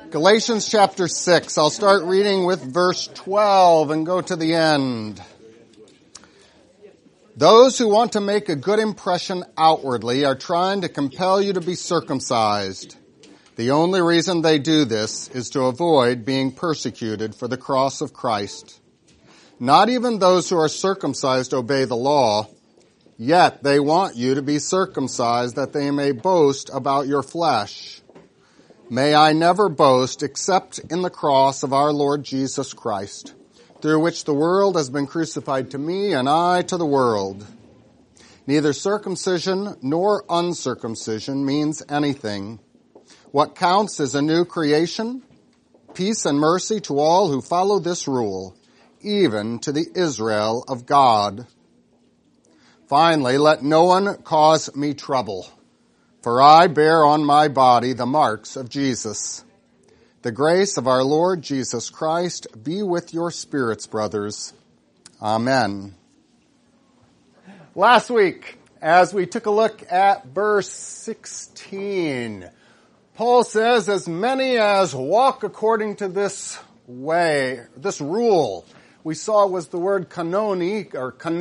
Galatians chapter 6. I'll start reading with verse 12 and go to the end. Those who want to make a good impression outwardly are trying to compel you to be circumcised. The only reason they do this is to avoid being persecuted for the cross of Christ. Not even those who are circumcised obey the law, yet they want you to be circumcised that they may boast about your flesh. May I never boast except in the cross of our Lord Jesus Christ, through which the world has been crucified to me and I to the world. Neither circumcision nor uncircumcision means anything. What counts is a new creation, peace and mercy to all who follow this rule, even to the Israel of God. Finally, let no one cause me trouble, for I bear on my body the marks of Jesus. The grace of our Lord Jesus Christ be with your spirits, brothers. Amen. Last week, as we took a look at verse 16, Paul says, as many as walk according to this way, this rule, we saw was the word canon,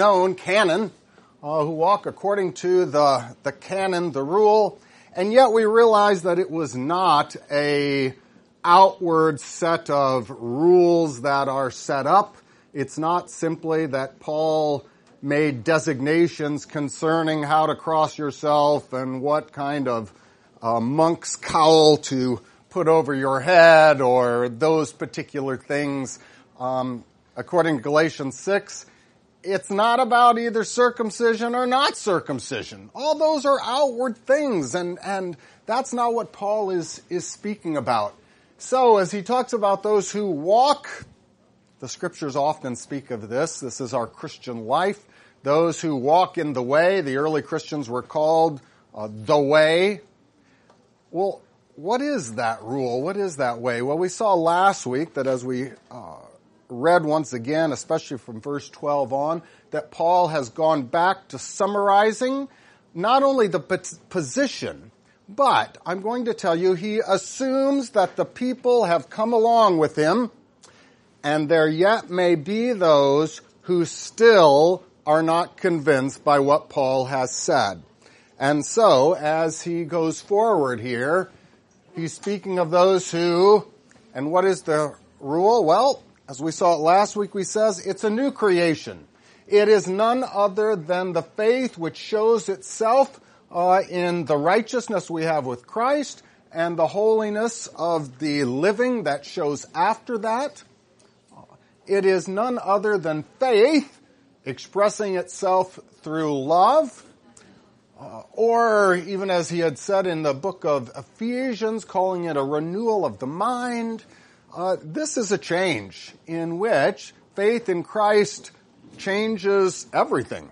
who walk according to the canon, the rule, and yet we realize that it was not a outward set of rules that are set up. It's not simply that Paul made designations concerning how to cross yourself and what kind of monk's cowl to put over your head or those particular things. According to Galatians 6, it's not about either circumcision or not circumcision. All those are outward things, and that's not what Paul is speaking about. So as he talks about those who walk, the scriptures often speak of this. This is our Christian life. Those who walk in the way, the early Christians were called the way. Well, what is that rule? What is that way? Well, we saw last week that as we read once again, especially from verse 12 on, that Paul has gone back to summarizing not only the position, but I'm going to tell you, he assumes that the people have come along with him, and there yet may be those who still are not convinced by what Paul has said. And so, as he goes forward here, he's speaking of those who, and what is the rule? Well, as we saw it last week, he says it's a new creation. It is none other than the faith which shows itself in the righteousness we have with Christ and the holiness of the living that shows after that. It is none other than faith expressing itself through love, or even as he had said in the book of Ephesians, calling it a renewal of the mind. This is a change in which faith in Christ changes everything.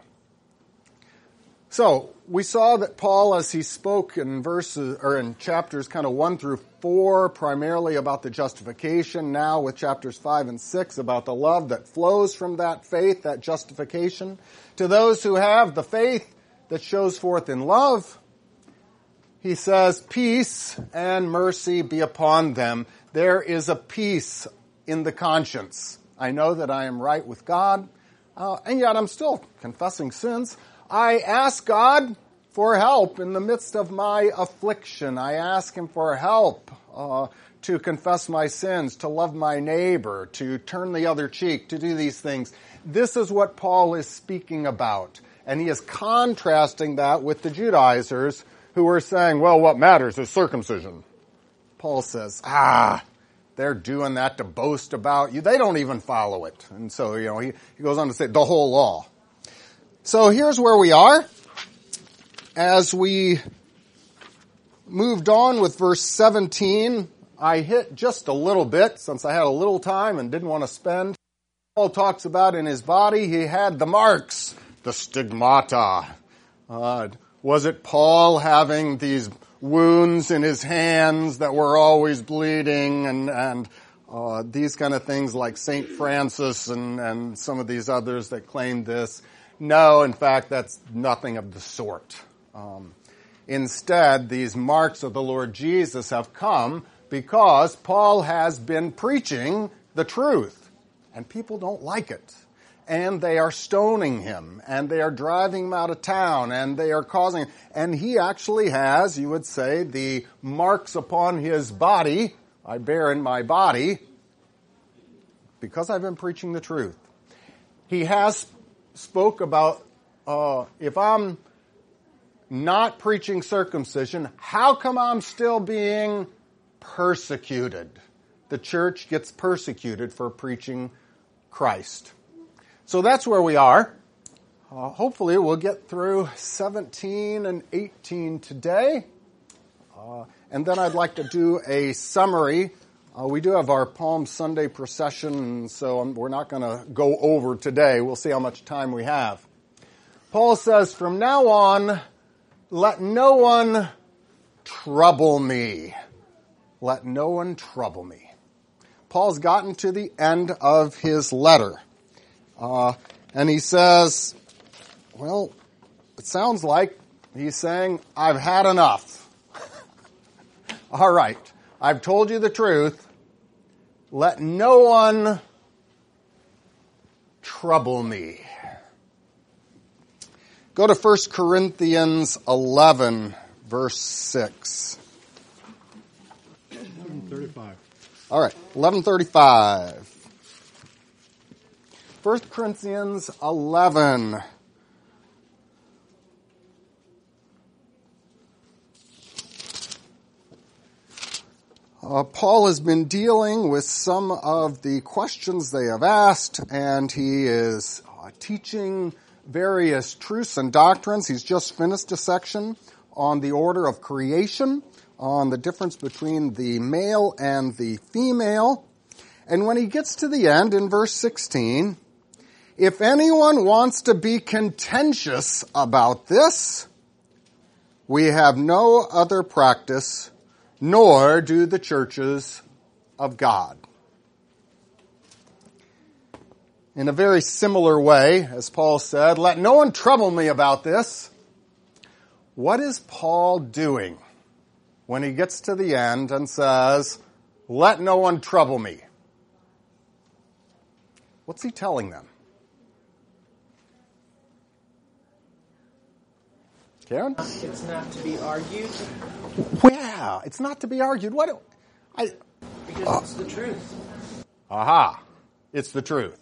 So we saw that Paul, as he spoke in chapters kind of 1 through 4, primarily about the justification, now with chapters 5 and 6 about the love that flows from that faith, that justification. To those who have the faith that shows forth in love, he says, peace and mercy be upon them. There is a peace in the conscience. I know that I am right with God, and yet I'm still confessing sins. I ask God for help in the midst of my affliction. I ask him for help to confess my sins, to love my neighbor, to turn the other cheek, to do these things. This is what Paul is speaking about. And he is contrasting that with the Judaizers who were saying, well, what matters is circumcision. Paul says, they're doing that to boast about you. They don't even follow it. And so, he goes on to say the whole law. So here's where we are. As we moved on with verse 17, I hit just a little bit since I had a little time and didn't want to spend. Paul talks about in his body, he had the marks, the stigmata. Was it Paul having these wounds in his hands that were always bleeding and these kind of things like St. Francis and some of these others that claimed this? No, in fact, that's nothing of the sort. Instead, these marks of the Lord Jesus have come because Paul has been preaching the truth, and people don't like it. And they are stoning him, and they are driving him out of town, and they are causing, and he actually has, you would say, the marks upon his body, I bear in my body, because I've been preaching the truth. He has spoke about, if I'm not preaching circumcision, how come I'm still being persecuted? The church gets persecuted for preaching Christ. So that's where we are. Hopefully we'll get through 17 and 18 today. And then I'd like to do a summary. We do have our Palm Sunday procession, so we're not going to go over today. We'll see how much time we have. Paul says, from now on, let no one trouble me. Let no one trouble me. Paul's gotten to the end of his letter. And he says, well, it sounds like he's saying, I've had enough. All right, I've told you the truth. Let no one trouble me. Go to 1 Corinthians 11, verse 6. 11:35. All right, 11:35. 1 Corinthians 11. Paul has been dealing with some of the questions they have asked, and he is teaching various truths and doctrines. He's just finished a section on the order of creation, on the difference between the male and the female. And when he gets to the end, in verse 16, if anyone wants to be contentious about this, we have no other practice, nor do the churches of God. In a very similar way, as Paul said, let no one trouble me about this. What is Paul doing when he gets to the end and says, let no one trouble me? What's he telling them? Karen? It's not to be argued. Yeah, it's not to be argued. Because it's the truth. Aha. It's the truth.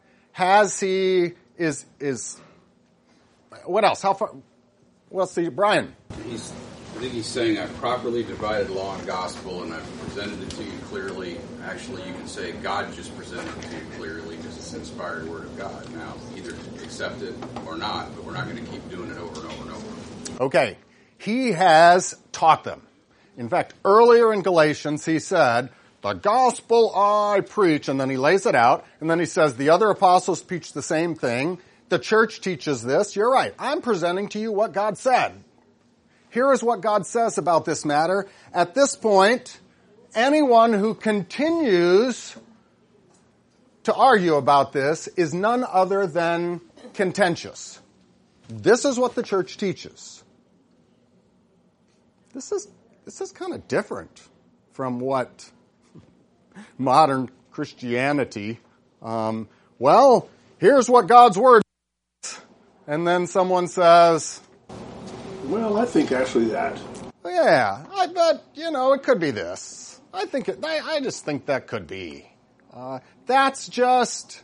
What else? How far? Well, see, Brian. I think he's saying I've properly divided law and gospel and I've presented it to you clearly. Actually, you can say God just presented it to you clearly because it's the inspired word of God. Now, either accept it or not, but we're not going to keep doing it over and over and over. Okay. He has taught them. In fact, earlier in Galatians, he said, the gospel I preach, and then he lays it out, and then he says the other apostles preach the same thing. The church teaches this. You're right. I'm presenting to you what God said. Here is what God says about this matter. At this point, anyone who continues to argue about this is none other than contentious. This is what the church teaches. This is kind of different from what modern Christianity, well, here's what God's word is. And then someone says, Well, I think actually that. yeah, I bet, it could be this. I just think that could be. That's just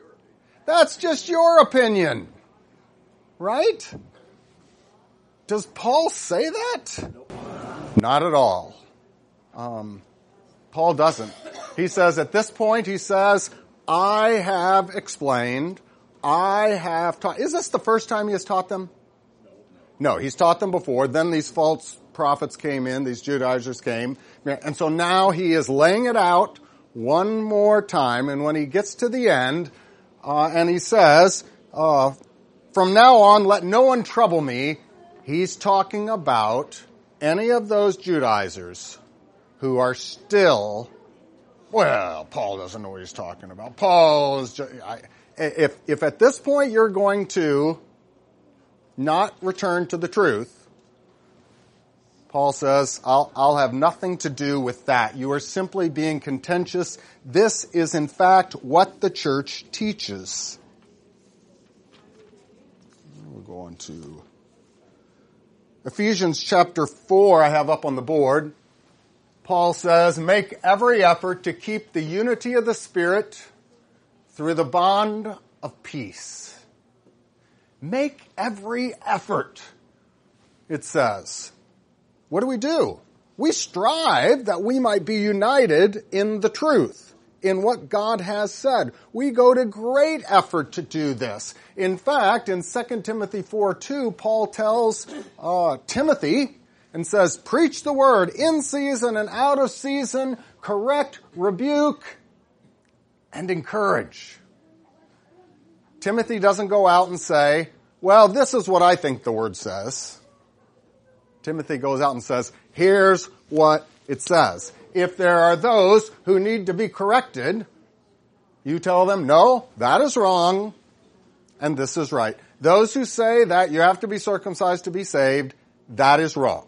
your opinion. Right? Does Paul say that? Not at all. Paul doesn't. He says at this point, I have explained, I have taught. Is this the first time he has taught them? No, he's taught them before. Then these false prophets came in, these Judaizers came. And so now he is laying it out one more time. And when he gets to the end, and he says, from now on, let no one trouble me, he's talking about any of those Judaizers who are still, Paul doesn't know what he's talking about. Paul is just, if at this point you're going to not return to the truth, Paul says, I'll have nothing to do with that. You are simply being contentious. This is, in fact, what the church teaches. We'll go on to Ephesians chapter 4, I have up on the board. Paul says, make every effort to keep the unity of the Spirit through the bond of peace. Make every effort, it says. What do? We strive that we might be united in the truth, in what God has said. We go to great effort to do this. In fact, in 2 Timothy 4:2, Paul tells Timothy and says, preach the word in season and out of season, correct, rebuke, and encourage. Timothy doesn't go out and say, well, this is what I think the word says. Timothy goes out and says, here's what it says. If there are those who need to be corrected, you tell them, no, that is wrong, and this is right. Those who say that you have to be circumcised to be saved, that is wrong.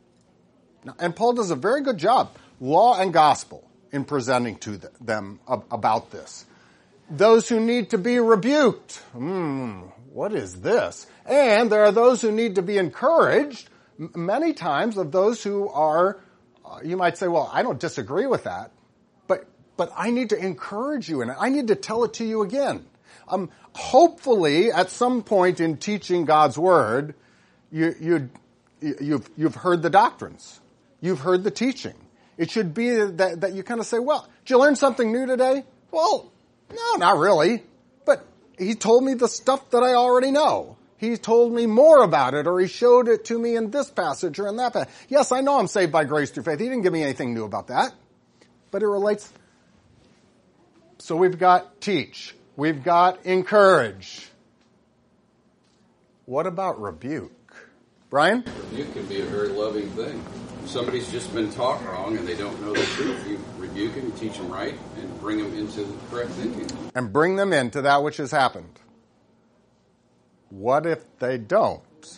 And Paul does a very good job, law and gospel, in presenting to them about this. Those who need to be rebuked, what is this? And there are those who need to be encouraged. Many times of those who are, you might say, well, I don't disagree with that, but I need to encourage you in it. I need to tell it to you again. Hopefully, at some point in teaching God's word, you've heard the doctrines. You've heard the teaching. It should be that you kind of say, well, did you learn something new today? Well, no, not really. But he told me the stuff that I already know. He told me more about it, or he showed it to me in this passage or in that passage. Yes, I know I'm saved by grace through faith. He didn't give me anything new about that. But it relates. So we've got teach. We've got encourage. What about rebuke? Brian? Rebuke can be a very loving thing. If somebody's just been taught wrong and they don't know the truth, you rebuke them, teach them right, and bring them into the correct thinking. And bring them into that which has happened. What if they don't?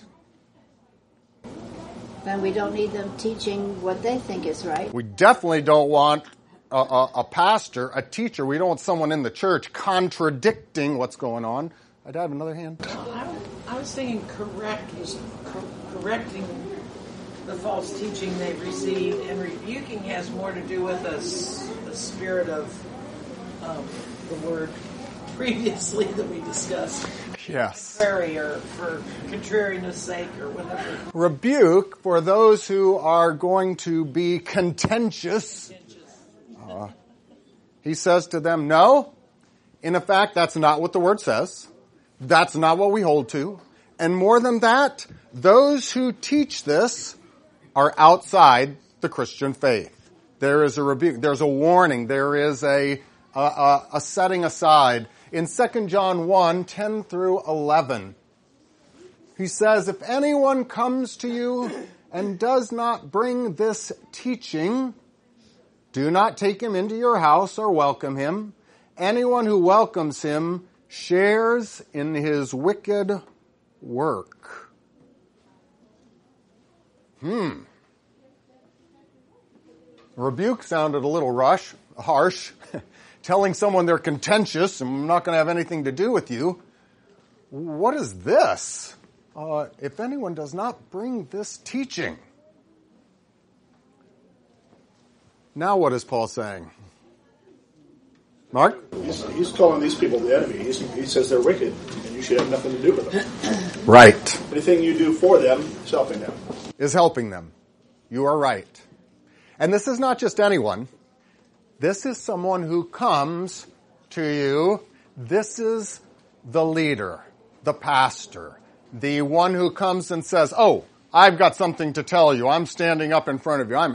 Then we don't need them teaching what they think is right. We definitely don't want a pastor, a teacher. We don't want someone in the church contradicting what's going on. I'd have another hand. I was thinking correcting the false teaching they've received, and rebuking has more to do with the spirit of the word previously that we discussed. Yes. Or for contrariness sake or whatever. Rebuke for those who are going to be contentious. He says to them, no, in effect, that's not what the word says. That's not what we hold to. And more than that, those who teach this are outside the Christian faith. There is a rebuke. There's a warning. There is a setting aside. In 2 John 1, 10 through 11, he says, if anyone comes to you and does not bring this teaching, do not take him into your house or welcome him. Anyone who welcomes him shares in his wicked work. Rebuke sounded a little harsh. Telling someone they're contentious and I'm not going to have anything to do with you. What is this? If anyone does not bring this teaching. Now what is Paul saying? Mark? He's calling these people the enemy. He says they're wicked and you should have nothing to do with them. Right. Anything you do for them is helping them. Is helping them. You are right. And this is not just anyone. This is someone who comes to you. This is the leader, the pastor, the one who comes and says, oh, I've got something to tell you. I'm standing up in front of you.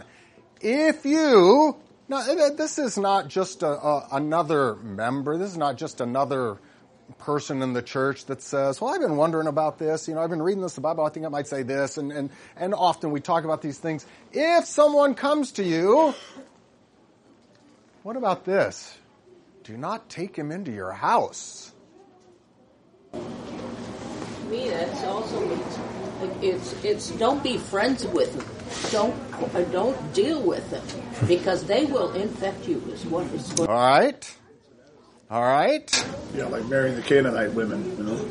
Now, this is not just another member. This is not just another person in the church that says, well, I've been wondering about this. I've been reading this in the Bible. I think it might say this. And often we talk about these things. If someone comes to you, what about this? Do not take him into your house. To me, that also means it's don't be friends with them. Don't deal with them, because they will infect you. Is what is going. All right. Yeah, like marrying the Canaanite women, you know.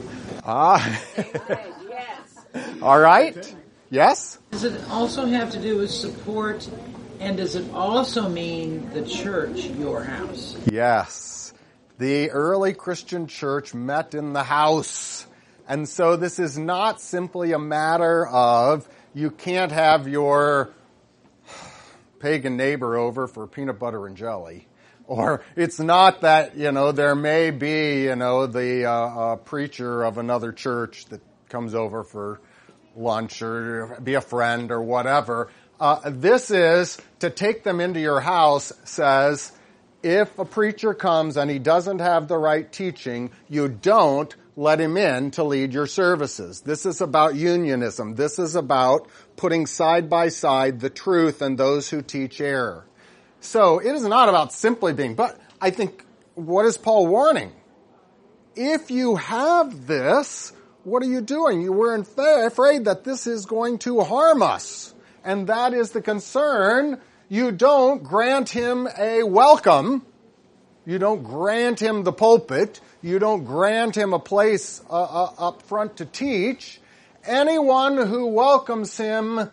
Yes. All right. Yes? Does it also have to do with support, and does it also mean the church, your house? Yes. The early Christian church met in the house. And so this is not simply a matter of you can't have your pagan neighbor over for peanut butter and jelly. Or it's not that, there may be, the preacher of another church that comes over for lunch or be a friend or whatever. This is to take them into your house says, if a preacher comes and he doesn't have the right teaching, you don't let him in to lead your services. This is about unionism. This is about putting side by side the truth and those who teach error. So it is not about simply being, but I think, what is Paul warning? If you have this, what are you doing? You were afraid that this is going to harm us. And that is the concern. You don't grant him a welcome. You don't grant him the pulpit. You don't grant him a place up front to teach. Anyone who welcomes him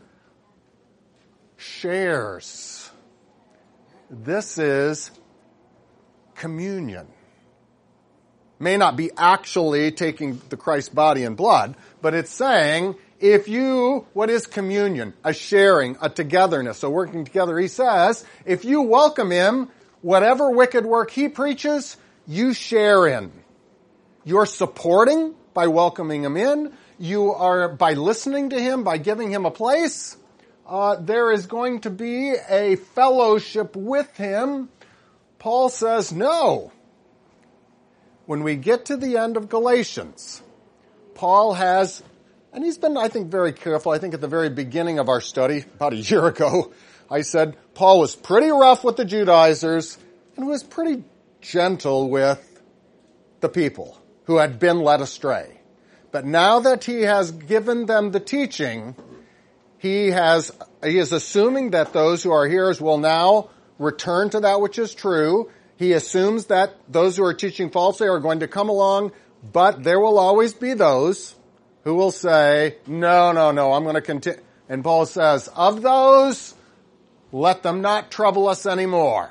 shares. This is communion. May not be actually taking the Christ body and blood, but it's saying, what is communion? A sharing, a togetherness, a working together. He says, if you welcome him, whatever wicked work he preaches, you share in. You're supporting by welcoming him in. You are by listening to him, by giving him a place. There is going to be a fellowship with him. Paul says no. When we get to the end of Galatians, Paul has, and he's been, I think, very careful. I think at the very beginning of our study, about a year ago, I said Paul was pretty rough with the Judaizers and was pretty gentle with the people who had been led astray. But now that he has given them the teaching, he is assuming that those who are hearers will now return to that which is true. He assumes that those who are teaching falsely are going to come along, but there will always be those who will say, no, I'm going to continue. And Paul says, of those, let them not trouble us anymore.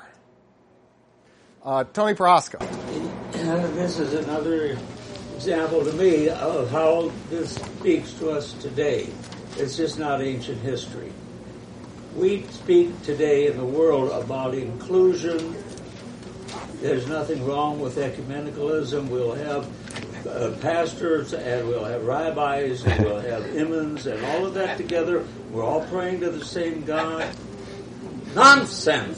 Tony Prohaska. This is another example to me of how this speaks to us today. It's just not ancient history. We speak today in the world about inclusion. There's nothing wrong with ecumenicalism. We'll have pastors and we'll have rabbis and we'll have imams and all of that together. We're all praying to the same God. Nonsense!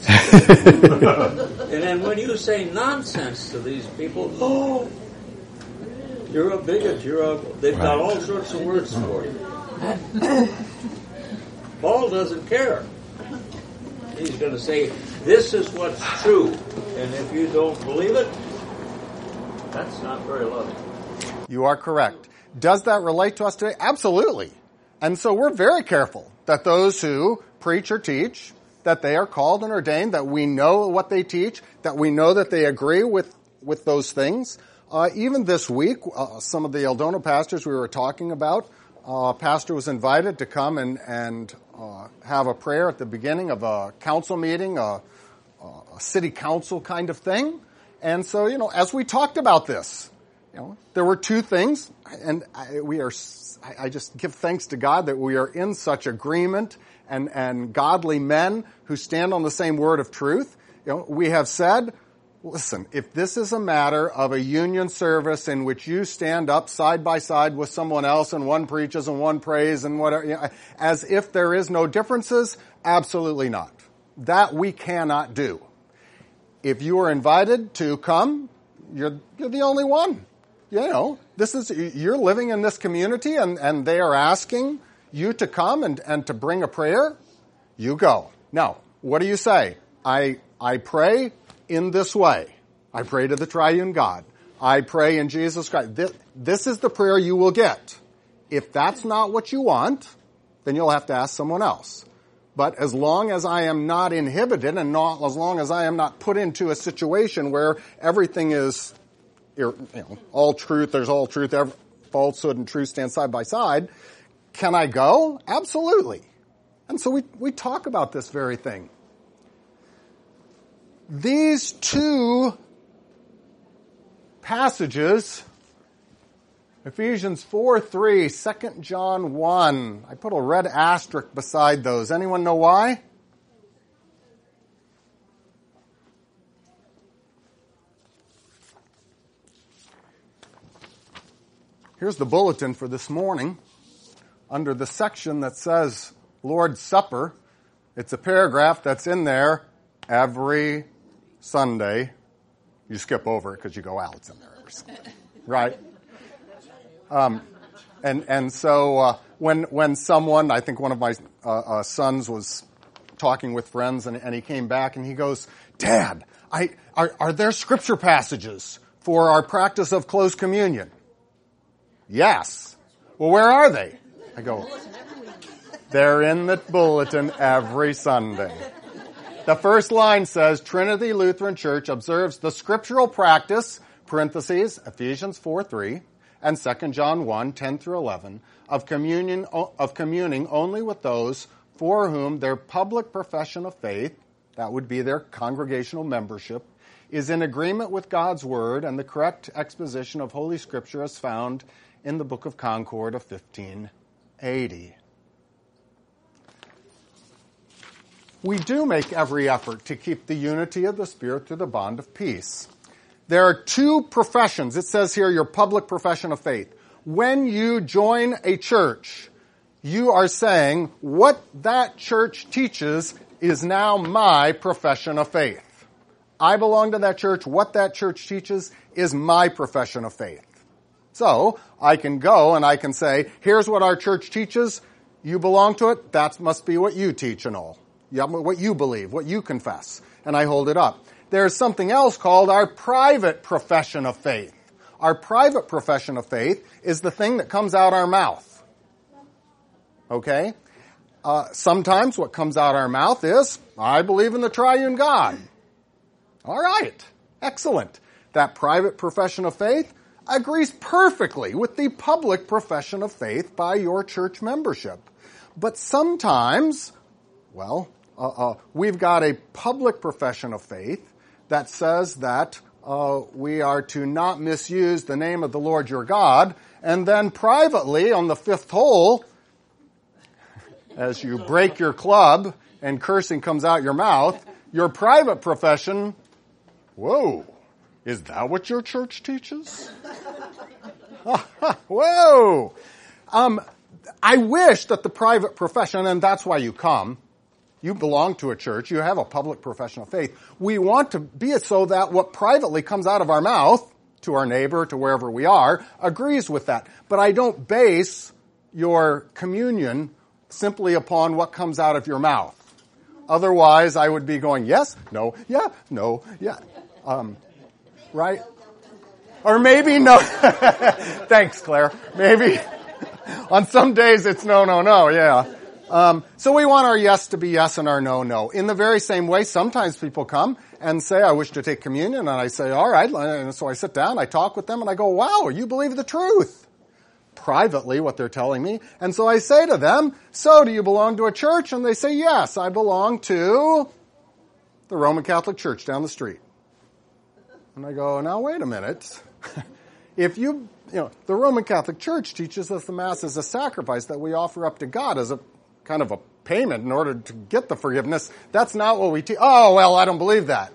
And then when you say nonsense to these people, oh, you're a bigot. They've got all sorts of words for you. Paul doesn't care. He's going to say, this is what's true. And if you don't believe it, that's not very loving. You are correct. Does that relate to us today? Absolutely. And so we're very careful that those who preach or teach, that they are called and ordained, that we know what they teach, that we know that they agree with those things. Even this week, some of the Eldona pastors we were talking about, a pastor was invited to come and have a prayer at the beginning of a council meeting, a city council kind of thing. And so, as we talked about this, there were two things, and I just give thanks to God that we are in such agreement and godly men who stand on the same word of truth. We have said, listen, if this is a matter of a union service in which you stand up side by side with someone else and one preaches and one prays and whatever, as if there is no differences, absolutely not. That we cannot do. If you are invited to come, you're the only one. You're living in this community and they are asking you to come and to bring a prayer, you go. Now, what do you say? I pray in this way. I pray to the triune God. I pray in Jesus Christ. This is the prayer you will get. If that's not what you want, then you'll have to ask someone else. But as long as I am not inhibited and not as long as I am not put into a situation where everything is, all truth, there's all truth, falsehood and truth stand side by side, can I go? Absolutely. And so we talk about this very thing. These two passages, Ephesians 4:3, 2 John 1. I put a red asterisk beside those. Anyone know why? Here's the bulletin for this morning. Under the section that says Lord's Supper, it's a paragraph that's in there every Sunday. You skip over it because you go, it's in there every Sunday. Right? So when someone, I think one of my sons was talking with friends and he came back and he goes, Dad, are there scripture passages for our practice of close communion? Yes. Well, where are they? I go, they're in the bulletin every Sunday. The first line says, Trinity Lutheran Church observes the scriptural practice, parentheses, Ephesians 4:3, and 2 John 1, 10 through 11, of communing only with those for whom their public profession of faith, that would be their congregational membership, is in agreement with God's Word and the correct exposition of Holy Scripture as found in the Book of Concord of 1580. We do make every effort to keep the unity of the Spirit through the bond of peace. There are two professions. It says here your public profession of faith. When you join a church, you are saying what that church teaches is now my profession of faith. I belong to that church. What that church teaches is my profession of faith. So I can go and I can say, here's what our church teaches. You belong to it. That must be what you teach and all. What you believe, what you confess. And I hold it up. There's something else called our private profession of faith. Our private profession of faith is the thing that comes out our mouth. Okay? Sometimes what comes out our mouth is, I believe in the triune God. All right. Excellent. That private profession of faith agrees perfectly with the public profession of faith by your church membership. But sometimes, we've got a public profession of faith that says that we are to not misuse the name of the Lord your God, and then privately on the fifth hole, as you break your club and cursing comes out your mouth, your private profession, whoa, is that what your church teaches? Whoa! I wish that the private profession, and that's why you come, you belong to a church, you have a public profession of faith. We want to be it so that what privately comes out of our mouth, to our neighbor, to wherever we are, agrees with that. But I don't base your communion simply upon what comes out of your mouth. Otherwise, I would be going, yes, no, yeah, no, yeah. Right? Or maybe no. Thanks, Claire. Maybe on some days it's no, no, no, yeah. So we want our yes to be yes and our no, no. In the very same way, sometimes people come and say, I wish to take communion, and I say, all right. And so I sit down, I talk with them, and I go, wow, you believe the truth. Privately, what they're telling me. And so I say to them, so do you belong to a church? And they say, yes, I belong to the Roman Catholic Church down the street. And I go, now wait a minute. If the Roman Catholic Church teaches us the Mass is a sacrifice that we offer up to God as a kind of a payment in order to get the forgiveness. That's not what we teach. Oh, well, I don't believe that.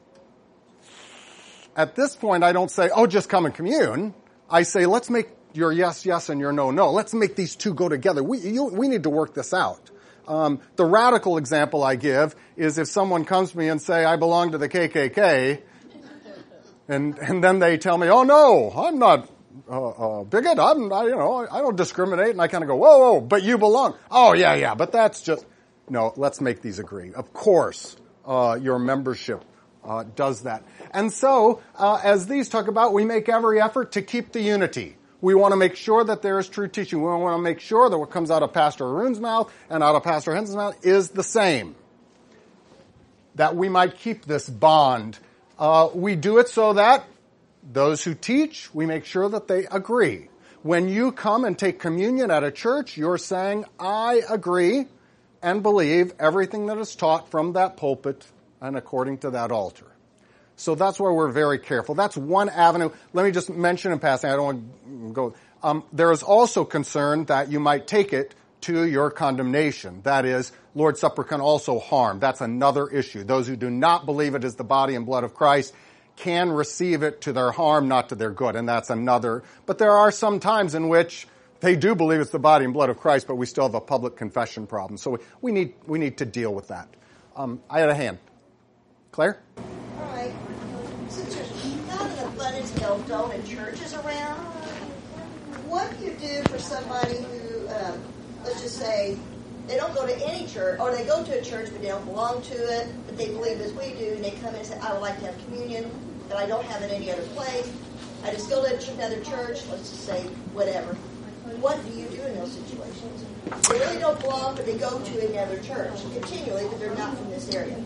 At this point, I don't say, oh, just come and commune. I say, let's make your yes, yes, and your no, no. Let's make these two go together. We need to work this out. The radical example I give is if someone comes to me and say, I belong to the KKK, and then they tell me, oh no, I'm not a bigot. I don't discriminate. And I kind of go, whoa, but you belong. Oh yeah, but that's just, no, let's make these agree. Of course, your membership does that. And so, as these talk about, we make every effort to keep the unity. We want to make sure that there is true teaching. We want to make sure that what comes out of Pastor Arun's mouth and out of Pastor Henson's mouth is the same. That we might keep this bond. We do it so that those who teach, we make sure that they agree. When you come and take communion at a church, you're saying, I agree and believe everything that is taught from that pulpit and according to that altar. So that's why we're very careful. That's one avenue. Let me just mention in passing, I don't want to go. There is also concern that you might take it to your condemnation. That is, Lord's Supper can also harm. That's another issue. Those who do not believe it is the body and blood of Christ can receive it to their harm, not to their good. And that's another. But there are some times in which they do believe it's the body and blood of Christ, but we still have a public confession problem. So we need to deal with that. I had a hand. Claire? All right. Since there's not an abundance of donut churches around, what do you do for somebody who, let's just say, they don't go to any church, or they go to a church but they don't belong to it, but they believe as we do, and they come in and say, I would like to have communion, but I don't have it any other place. I just go to another church, let's just say whatever. What do you do in those situations? They really don't belong, but they go to another church continually, but they're not from this area.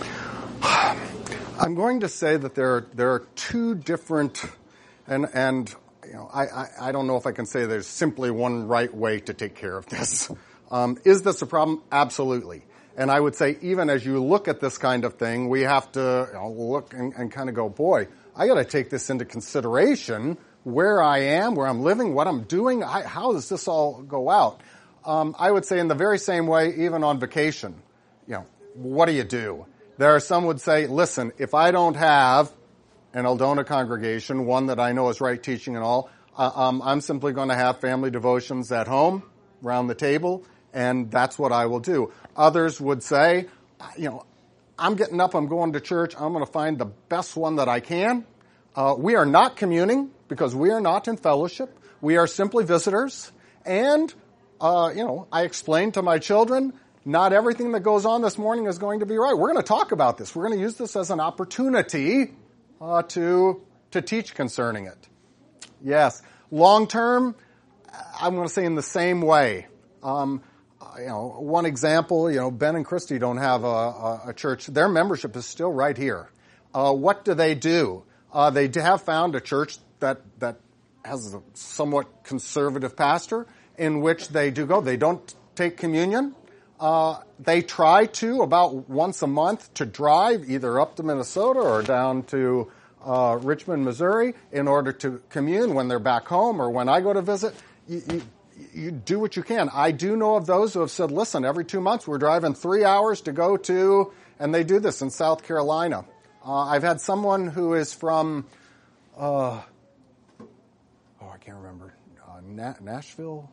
I'm going to say that there are two different, and you know, I don't know if I can say there's simply one right way to take care of this. Is this a problem? Absolutely. And I would say even as you look at this kind of thing, we have to look and kind of go, boy, I got to take this into consideration, where I am, where I'm living, what I'm doing. How does this all go out? I would say in the very same way, even on vacation, what do? There are some would say, listen, if I don't have an Eldona congregation, one that I know is right teaching and all, I'm simply going to have family devotions at home, around the table, and that's what I will do. Others would say, I'm getting up, I'm going to church, I'm going to find the best one that I can. We are not communing because we are not in fellowship. We are simply visitors. And, I explained to my children, not everything that goes on this morning is going to be right. We're going to talk about this. We're going to use this as an opportunity to teach concerning it. Yes. Long term, I'm going to say in the same way. One example, Ben and Christy don't have a church. Their membership is still right here. What do? They have found a church that has a somewhat conservative pastor in which they do go. They don't take communion. They try to, about once a month, to drive either up to Minnesota or down to Richmond, Missouri, in order to commune when they're back home or when I go to visit. You do what you can. I do know of those who have said, listen, every 2 months we're driving 3 hours to go to, and they do this in South Carolina. I've had someone who is from, I can't remember, Nashville?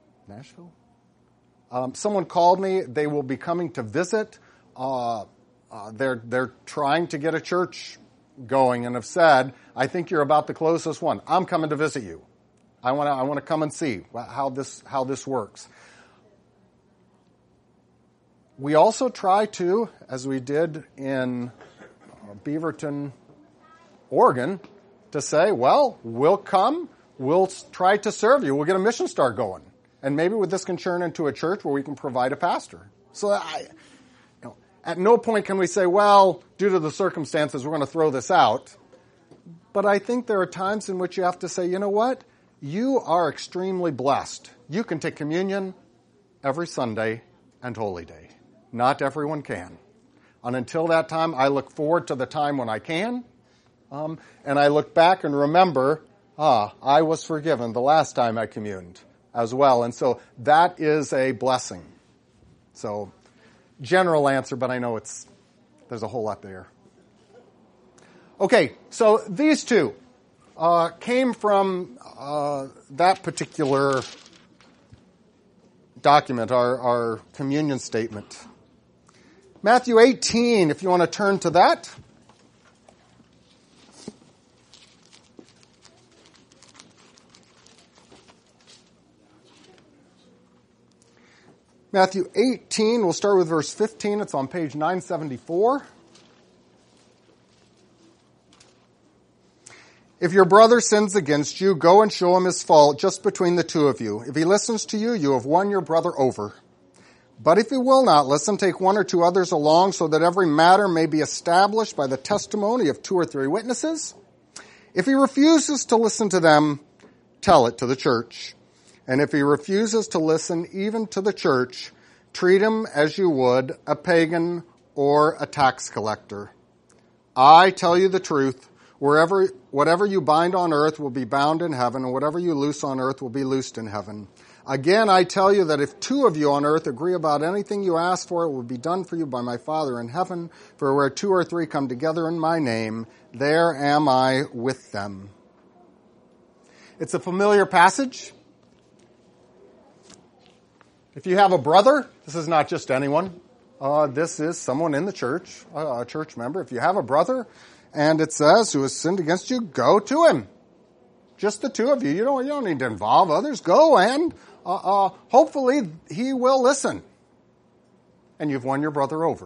Someone called me. They will be coming to visit. They're trying to get a church going and have said, I think you're about the closest one. I'm coming to visit you. I want to come and see how this works. We also try to, as we did in Beaverton, Oregon, to say, well, we'll come, we'll try to serve you, we'll get a mission star going. And maybe with this can turn into a church where we can provide a pastor. So at no point can we say, well, due to the circumstances, we're going to throw this out. But I think there are times in which you have to say, you know what? You are extremely blessed. You can take communion every Sunday and Holy Day. Not everyone can. And until that time, I look forward to the time when I can. And I look back and remember, I was forgiven the last time I communed as well. And so that is a blessing. So general answer, but I know there's a whole lot there. Okay, so these two came from that particular document, our communion statement. Matthew 18, if you want to turn to that. Matthew 18, we'll start with verse 15. It's on page 974. If your brother sins against you, go and show him his fault just between the two of you. If he listens to you, you have won your brother over. But if he will not listen, take one or two others along so that every matter may be established by the testimony of 2 or 3 witnesses. If he refuses to listen to them, tell it to the church. And if he refuses to listen even to the church, treat him as you would a pagan or a tax collector. I tell you the truth. Whatever you bind on earth will be bound in heaven, and whatever you loose on earth will be loosed in heaven. Again, I tell you that if 2 of you on earth agree about anything you ask for, it will be done for you by my Father in heaven. For where 2 or 3 come together in my name, there am I with them. It's a familiar passage. If you have a brother, this is not just anyone. This is someone in the church, a church member. If you have a brother, and it says, who has sinned against you, go to him. Just the 2 of you. You don't need to involve others. Go and hopefully he will listen. And you've won your brother over.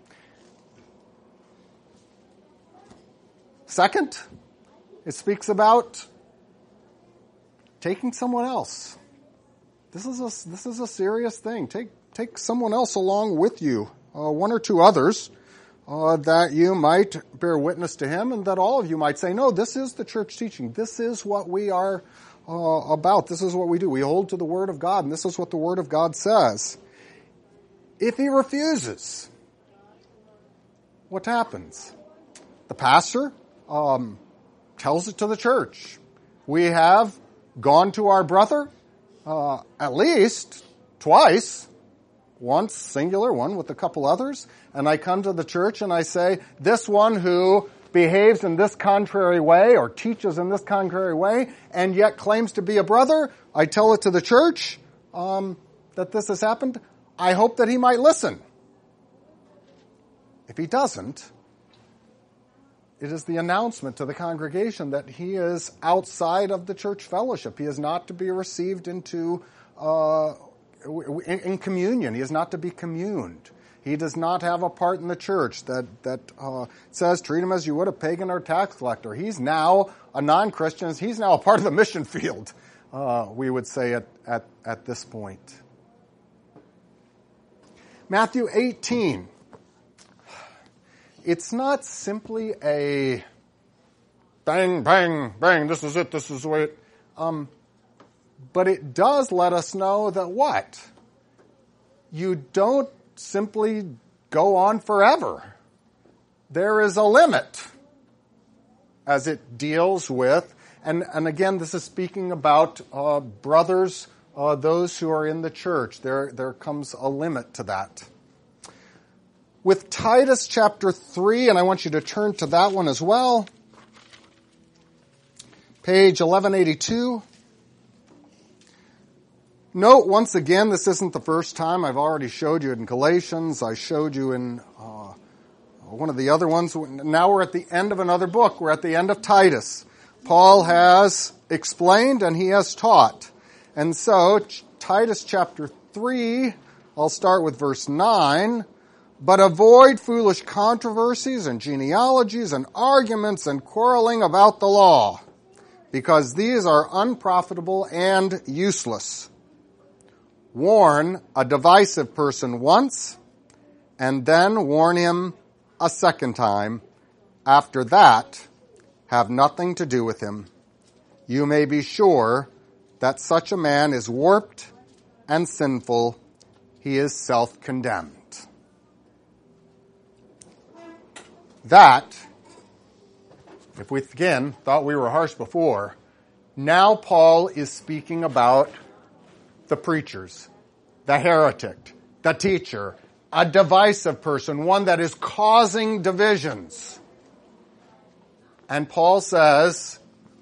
Second, it speaks about taking someone else. This is a serious thing. Take someone else along with you, 1 or 2 others, that you might bear witness to him, and that all of you might say, no, this is the church teaching. This is what we are about. This is what we do. We hold to the Word of God, and this is what the Word of God says. If he refuses, what happens? The pastor tells it to the church. We have gone to our brother at least twice, once singular, one with a couple others, and I come to the church and I say, this one who behaves in this contrary way or teaches in this contrary way and yet claims to be a brother, I tell it to the church that this has happened. I hope that he might listen. If he doesn't, it is the announcement to the congregation that he is outside of the church fellowship. He is not to be received into in communion. He is not to be communed. He does not have a part in the church that says treat him as you would a pagan or tax collector. He's now a non-Christian. He's now a part of the mission field, we would say at this point. Matthew 18. It's not simply a bang, bang, bang, this is it, this is the way it... but it does let us know that what? You don't simply go on forever. There is a limit as it deals with, and again, this is speaking about brothers, those who are in the church. There comes a limit to that. With Titus chapter 3, and I want you to turn to that one as well, page 1182. Note once again, this isn't the first time. I've already showed you in Galatians. I showed you in one of the other ones. Now we're at the end of another book. We're at the end of Titus. Paul has explained and he has taught. And so, Titus chapter 3, I'll start with verse 9. But avoid foolish controversies and genealogies and arguments and quarreling about the law, because these are unprofitable and useless. Warn a divisive person once, and then warn him a second time. After that, have nothing to do with him. You may be sure that such a man is warped and sinful. He is self-condemned. That, if we again thought we were harsh before, now Paul is speaking about the preachers, the heretic, the teacher, a divisive person, one that is causing divisions. And Paul says,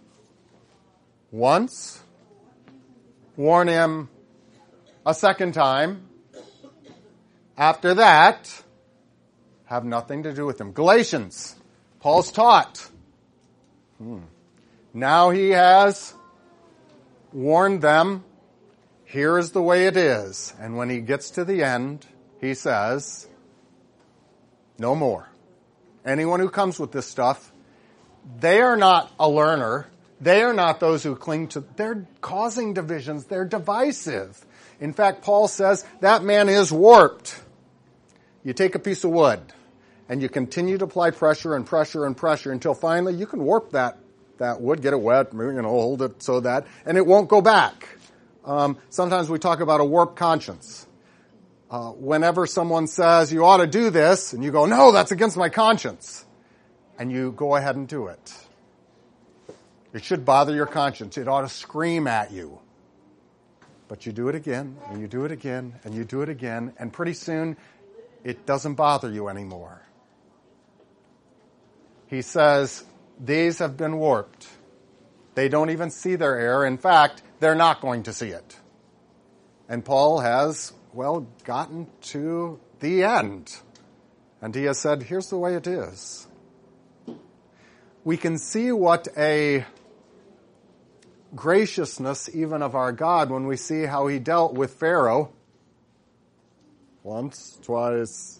once, warn him a second time. After that, have nothing to do with him. Galatians, Paul's taught. Now he has warned them, here is the way it is. And when he gets to the end, he says, no more. Anyone who comes with this stuff, They are not a learner. They are not those who cling to, they're causing divisions. They're divisive. In fact, Paul says that man is warped. You take a piece of wood and you continue to apply pressure and pressure and pressure until finally you can warp that wood, get it wet, hold it so that, and it won't go back. Sometimes we talk about a warped conscience. Whenever someone says you ought to do this and you go, no, that's against my conscience, and you go ahead and do it. It should bother your conscience. It ought to scream at you. But you do it again, and you do it again, and you do it again, and pretty soon it doesn't bother you anymore. He says, these have been warped. They don't even see their error. In fact, they're not going to see it. And Paul has, gotten to the end. And he has said, here's the way it is. We can see what a graciousness even of our God when we see how he dealt with Pharaoh. Once, twice,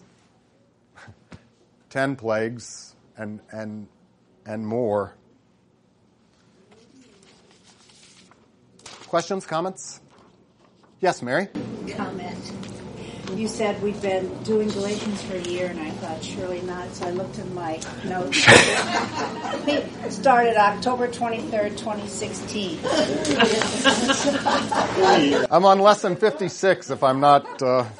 10 plagues, and more. Questions, comments? Yes, Mary? Comment. You said we've been doing Galatians for a year, and I thought surely not, so I looked in my notes. It started October 23rd, 2016. I'm on lesson 56 if I'm not...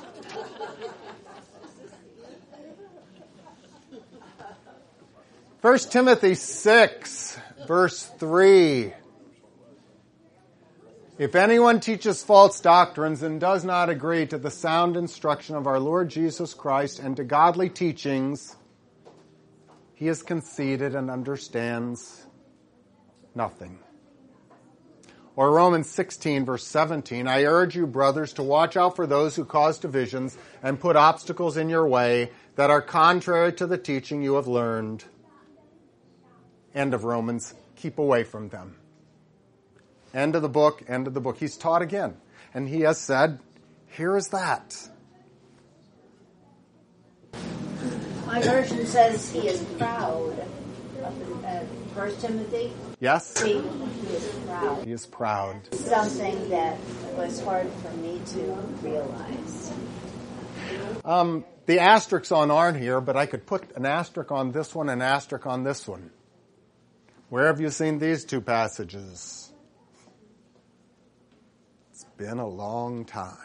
1 Timothy 6, verse 3. If anyone teaches false doctrines and does not agree to the sound instruction of our Lord Jesus Christ and to godly teachings, he is conceited and understands nothing. Or Romans 16, verse 17, I urge you, brothers, to watch out for those who cause divisions and put obstacles in your way that are contrary to the teaching you have learned. End of Romans. Keep away from them. End of the book, end of the book. He's taught again. And he has said, here is that. My version says he is proud. 1 Timothy? Yes? He is proud. He is proud. Something that was hard for me to realize. The asterisks aren't here, but I could put an asterisk on this one, an asterisk on this one. Where have you seen these two passages? It's been a long time.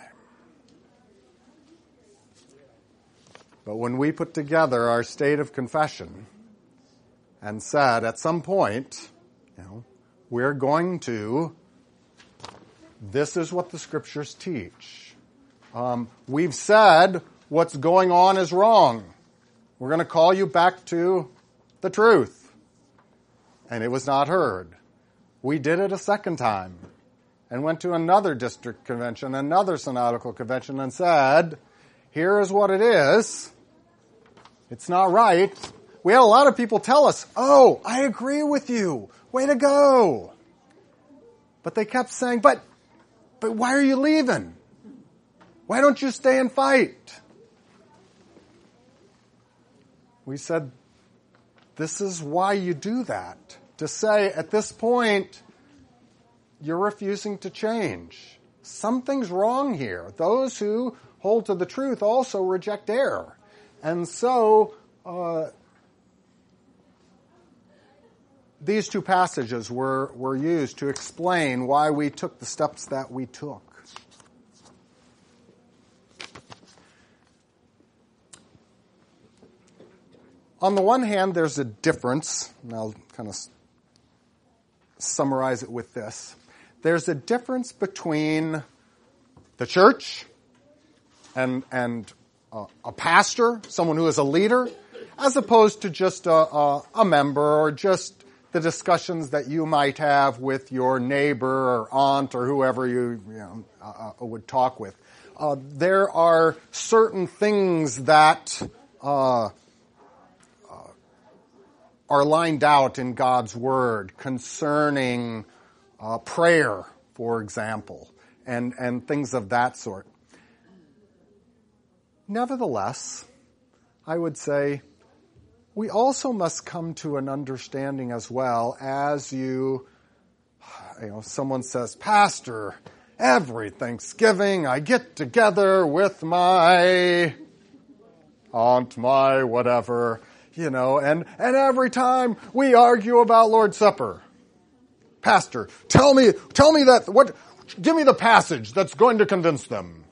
But when we put together our state of confession and said at some point, we're going to, this is what the scriptures teach. We've said what's going on is wrong. We're going to call you back to the truth. And it was not heard. We did it a second time and went to another district convention, another synodical convention, and said, here is what it is. It's not right. We had a lot of people tell us, oh, I agree with you. Way to go. But they kept saying, but why are you leaving? Why don't you stay and fight? We said, this is why you do that. To say, at this point, you're refusing to change. Something's wrong here. Those who hold to the truth also reject error. And so, these two passages were used to explain why we took the steps that we took. On the one hand, there's a difference, and I'll kind of summarize it with this. There's a difference between the church and a pastor, someone who is a leader, as opposed to just a member or just the discussions that you might have with your neighbor or aunt or whoever you would talk with. There are certain things that are lined out in God's Word concerning prayer, for example, and things of that sort. Nevertheless, I would say we also must come to an understanding as well as someone says, Pastor, every Thanksgiving I get together with my aunt, my whatever, and every time we argue about Lord's Supper. Pastor, tell me that, give me the passage that's going to convince them.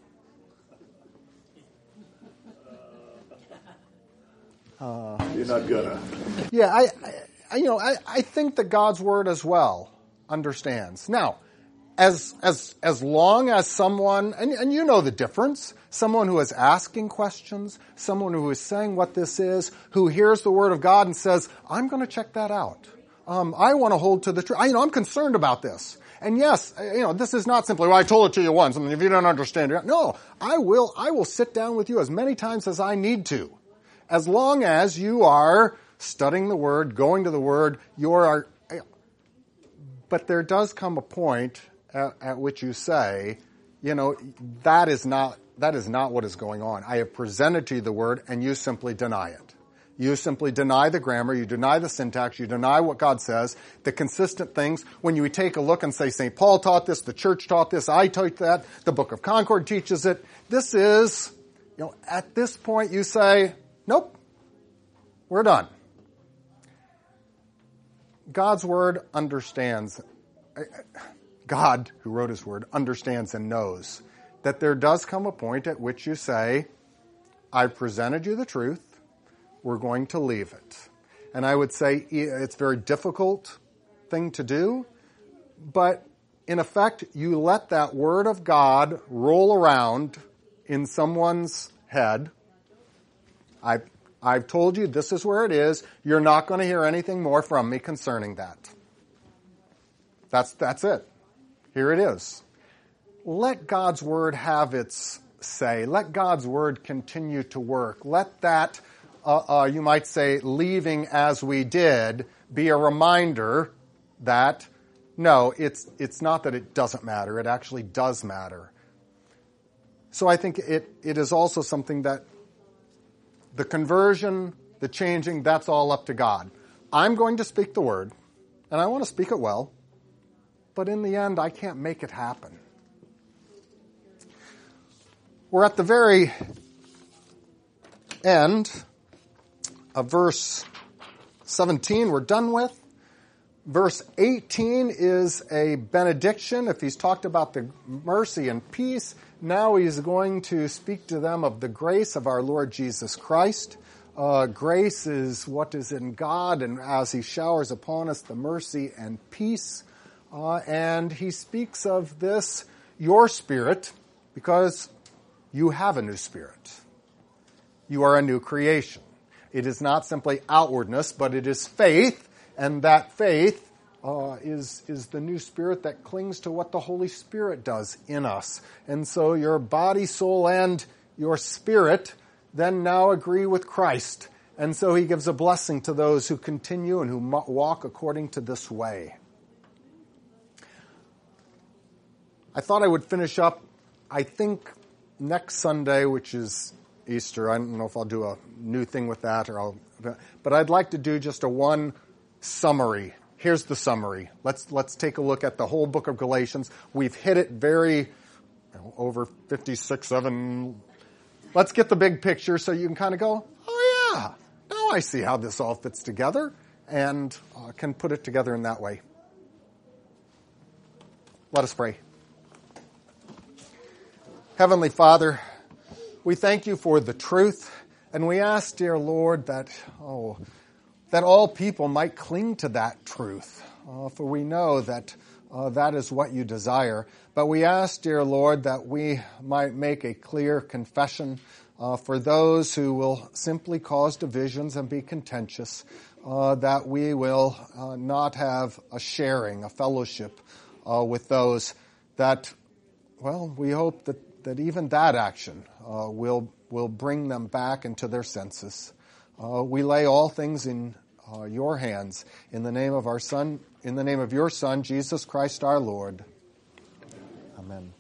You're not gonna. Yeah, I think that God's Word as well understands. Now, as long as someone, and you know the difference, someone who is asking questions, someone who is saying what this is, who hears the Word of God and says, I'm going to check that out. I want to hold to the truth. I'm concerned about this. And yes, this is not simply, well, I told it to you once, and if you don't understand it, no, I will sit down with you as many times as I need to. As long as you are studying the Word, going to the Word, but there does come a point at which you say, that is not what is going on. I have presented to you the Word, and you simply deny it. You simply deny the grammar, you deny the syntax, you deny what God says, the consistent things. When you take a look and say, St. Paul taught this, the church taught this, I taught that, the Book of Concord teaches it. This is, at this point you say, nope, we're done. God's Word understands, God, who wrote His Word, understands and knows that there does come a point at which you say, I've presented you the truth, we're going to leave it. And I would say it's a very difficult thing to do, but in effect, you let that Word of God roll around in someone's head. I've told you this is where it is. You're not going to hear anything more from me concerning that. That's it. Here it is. Let God's Word have its say. Let God's Word continue to work. Let that, you might say, leaving as we did, be a reminder that, no, it's not that it doesn't matter. It actually does matter. So I think it is also something that the conversion, the changing, that's all up to God. I'm going to speak the Word, and I want to speak it well, but in the end, I can't make it happen. We're at the very end of verse 17 we're done with. Verse 18 is a benediction. If he's talked about the mercy and peace, now he's going to speak to them of the grace of our Lord Jesus Christ. Grace is what is in God, and as he showers upon us the mercy and peace. And he speaks of this, your spirit, because you have a new spirit. You are a new creation. It is not simply outwardness, but it is faith. And that faith is the new spirit that clings to what the Holy Spirit does in us. And so your body, soul, and your spirit then now agree with Christ. And so he gives a blessing to those who continue and who walk according to this way. I thought I would finish up, I think, next Sunday, which is Easter. I don't know if I'll do a new thing with that, but I'd like to do just a one summary. Here's the summary. Let's take a look at the whole book of Galatians. We've hit it very over 56, 7. Let's get the big picture so you can kind of go, oh yeah, now I see how this all fits together, and can put it together in that way. Let us pray. Heavenly Father, we thank you for the truth, and we ask, dear Lord, that all people might cling to that truth, for we know that that is what you desire. But we ask, dear Lord, that we might make a clear confession for those who will simply cause divisions and be contentious, that we will not have a sharing, a fellowship with those that, well, we hope that even that action will bring them back into their senses. We lay all things in your hands, in the name of our Son, in the name of your Son, Jesus Christ our Lord. Amen.